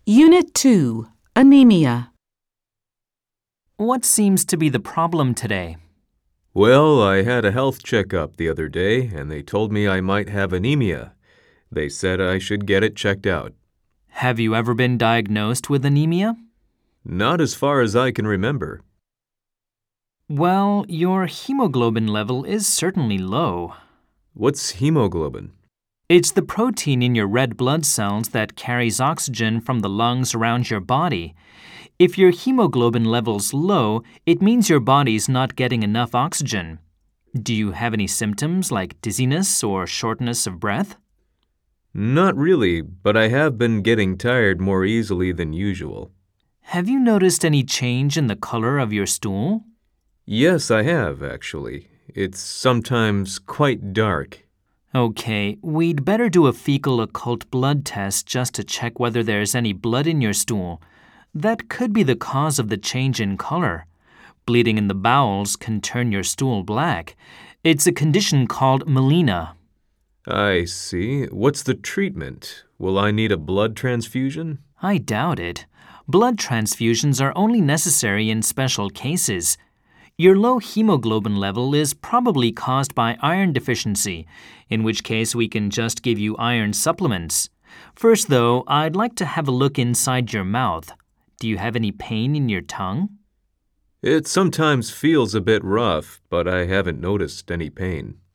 Unit 2, Anemia. What seems to be the problem today? Well, I had a health checkup the other day, and they told me I might have anemia. They said I should get it checked out. Have you ever been diagnosed with anemia? Not as far as I can remember. Well, your hemoglobin level is certainly low. What's hemoglobin? It's the protein in your red blood cells that carries oxygen from the lungs around your body. If your hemoglobin level's low, it means your body's not getting enough oxygen. Do you have any symptoms like dizziness or shortness of breath? Not really, but I have been getting tired more easily than usual. Have you noticed any change in the color of your stool? Yes, I have, actually. It's sometimes quite dark. Okay, we'd better do a fecal occult blood test just to check whether there's any blood in your stool. That could be the cause of the change in color. Bleeding in the bowels can turn your stool black. It's a condition called melena. I see. What's the treatment? Will I need a blood transfusion? I doubt it. Blood transfusions are only necessary in special cases. Your low hemoglobin level is probably caused by iron deficiency, in which case we can just give you iron supplements. First, though, I'd like to have a look inside your mouth. Do you have any pain in your tongue? It sometimes feels a bit rough, but I haven't noticed any pain.